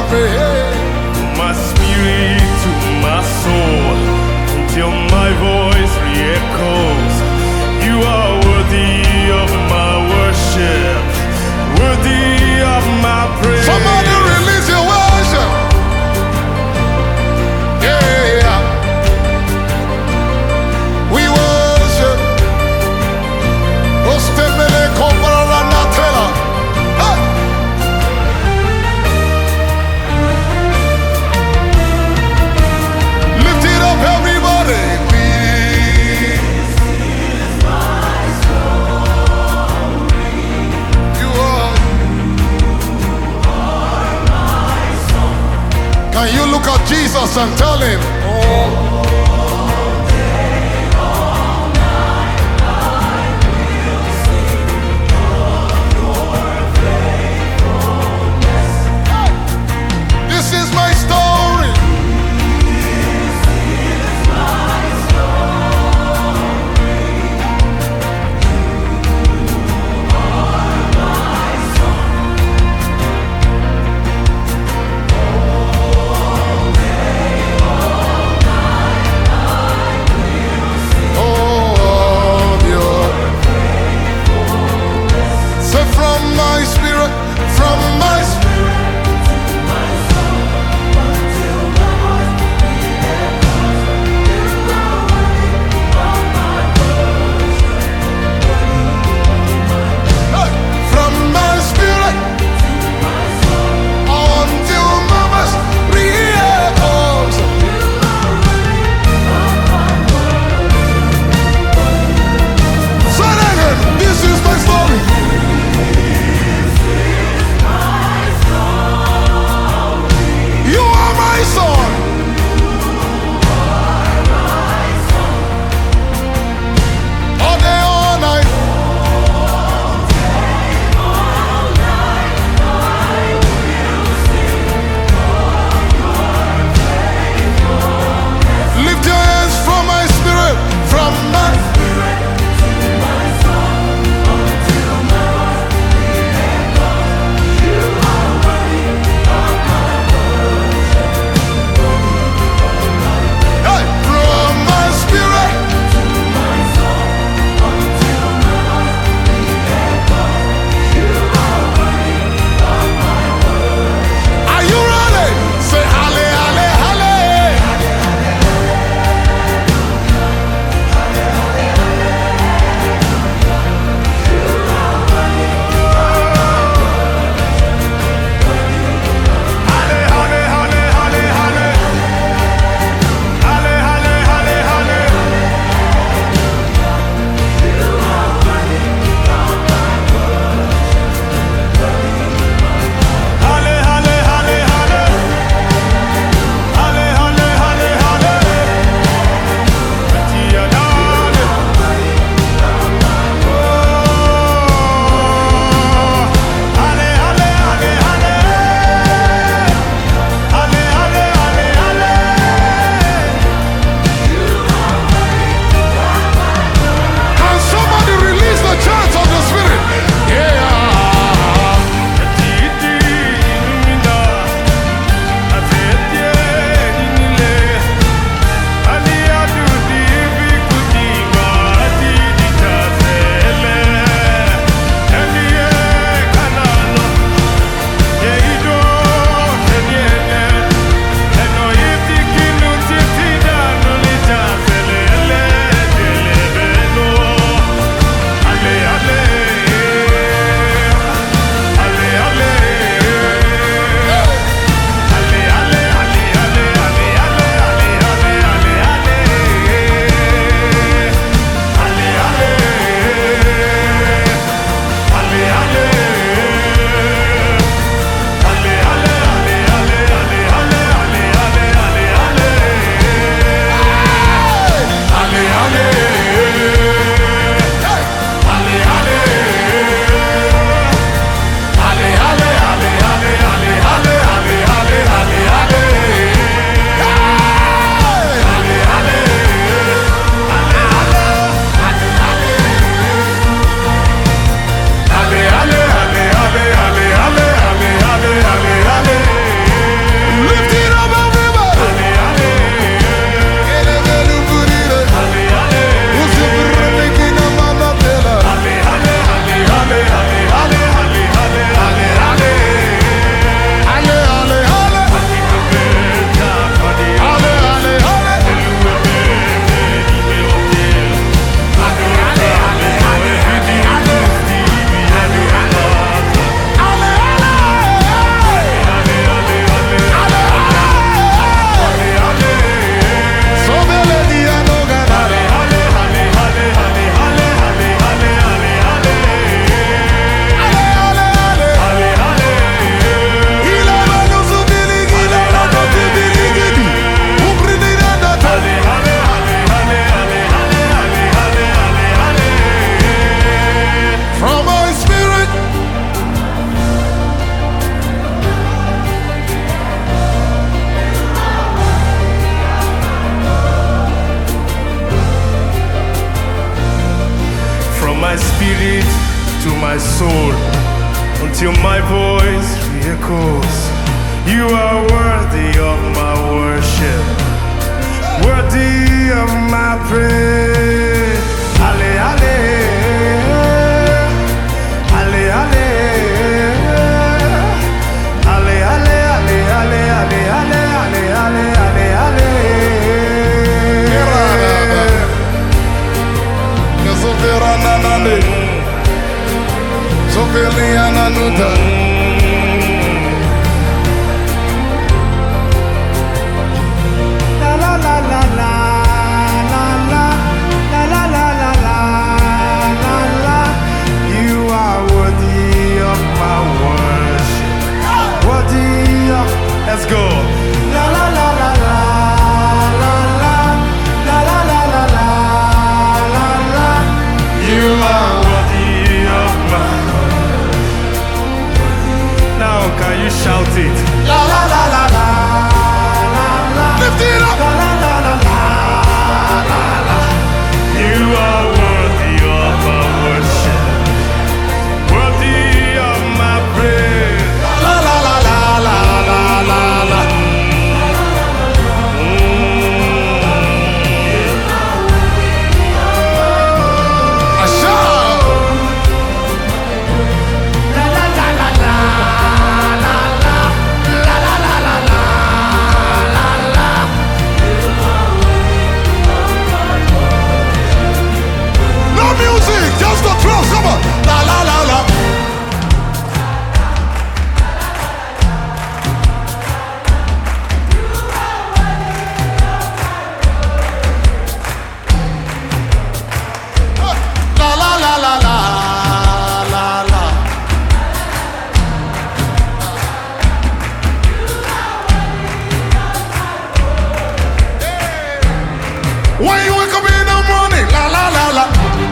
my spirit to my soul, until my voice re-echoes. You are worthy of my worship, worthy of my praise. Somebody release your worship. Yeah. We worship. Ostemele kombarana natela. Hey. Lift it up, everybody. You are. Can you look at Jesus and tell him, oh, this is my story. to my soul until my voice re-echoes. You are worthy of my worship, worthy of my praise. Ale, ale, ale, ale, ale, ale, ale, ale, ale, ale, ale, ale, ale. You are worthy of my worship, worthy of. Let's go. La la la la la la la la la la la la la. You are worthy of my. Now can you shout it? La la la la la la la. Lift it up. La la la la la la la. You are worthy of my worship, worthy of my praise. La la la la la la la la. Just the truth, come on. La la la la. La la la la la la la. When you wake up in the morning, la la la la.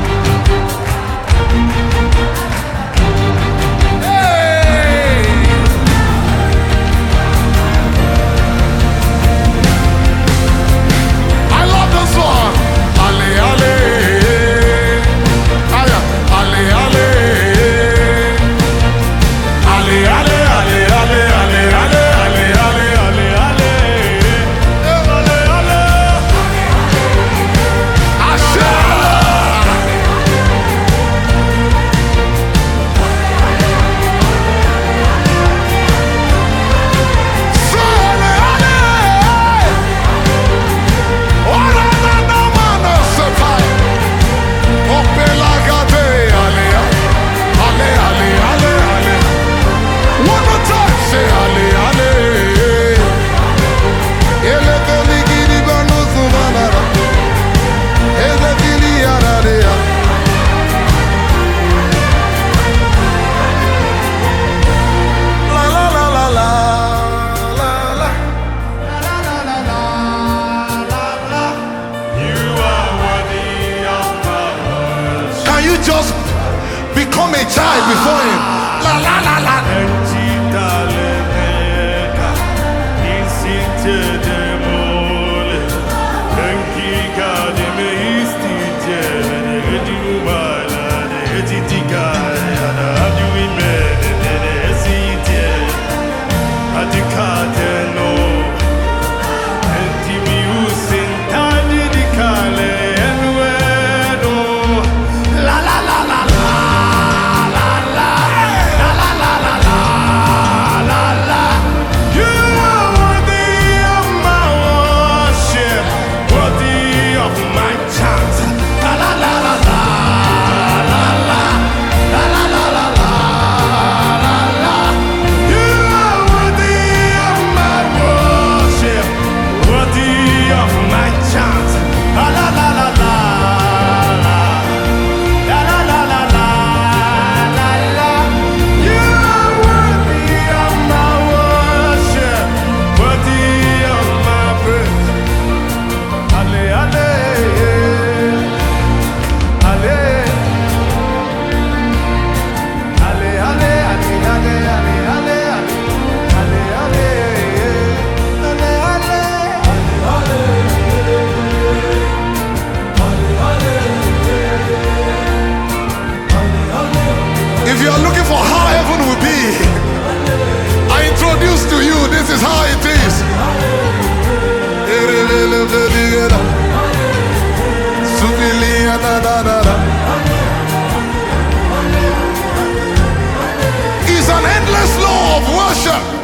Just become a child before him. La la la la. La la la la la la la la la la la la. It's an endless law of worship.